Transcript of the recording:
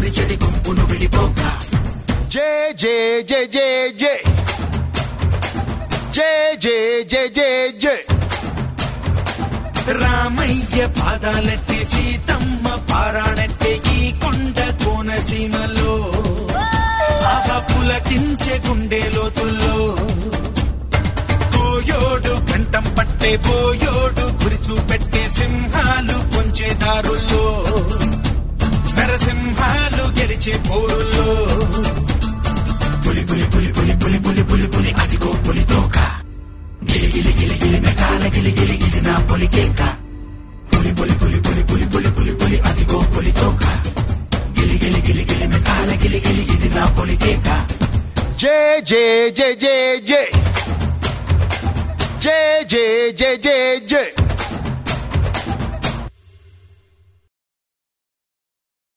గురి చెడి గుంపును విడిపోక జై జై జై జై జై జై జై జై జై జై రామయ్య పాదాలెట్టే సీతమ్మ పారాణెట్టే ఈ కొండ కోనసీమలో ఆహ పులకించే గుండె లోతుల్లో పోయోడు కంఠం పట్టే పోయోడు గురి చూపెట్టే సింహాలు పొంచే దారుల్లో నరసింహాలు గెలిచే పోరుల్లో పులి పులి పులి పులి పులి పులి పులి పులి అదిగో పులి తోక గిలి గిలి గిలి గిలి మెకాల గిలి గిలి ఇది నా పులి కేక పులి పులి పులి పులి పులి పులి పులి పులి అదిగో పులి తోక గిలి గిలి గిలి గిలి మెకాల గిలి గిలి ఇది నా పులి కేక జై జై జై జై జై జై జై జై జై జై